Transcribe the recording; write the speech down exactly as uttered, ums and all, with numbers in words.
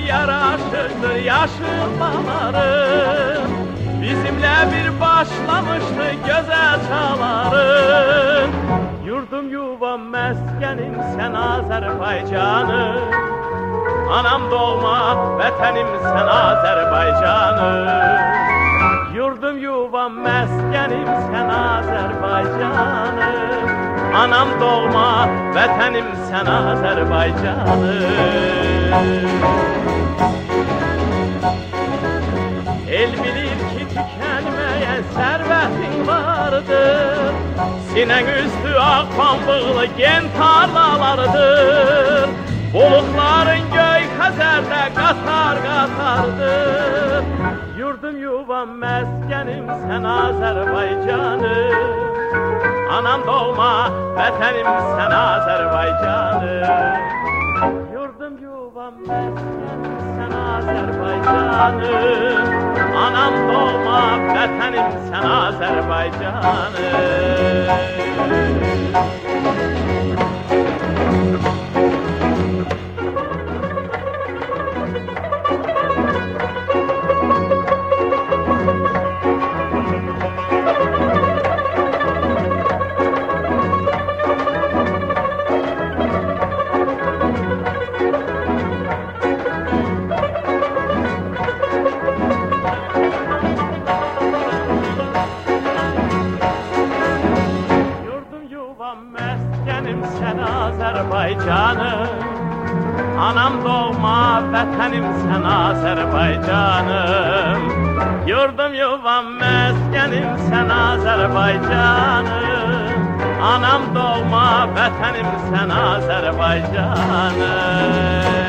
yaraşıktır yaşılmaların. Bizimle bir başlamıştı güzel çağların. Yurdum yuvam meskenim sen Azerbaycanım. Anam doğma vətənim sen Azerbaycanım. Yurdum yuvam meskenim sen Azerbaycanım. Anam doğma vətənim sen Azerbaycanım. El bilir ki tükenmeyen servetin vardır. Sinen üstü ak pambıqlı gen tarlalardır. Bulutların göy xəzərdə qatar qatardır. Yurdum yuvam meskenim sen Azerbaycanım. Anam doğma vətənim sen Azerbaycanım. Yurdum yuvam meskenim sen Azerbaycanım. Anam doğma vətənim sen Azerbaycanım. Azerbaycanım, anam doğma vətənim sen Azerbaycanım. Yurdum yuvam meskenim sen Azerbaycanım. Anam doğma vətənim sen Azerbaycanım.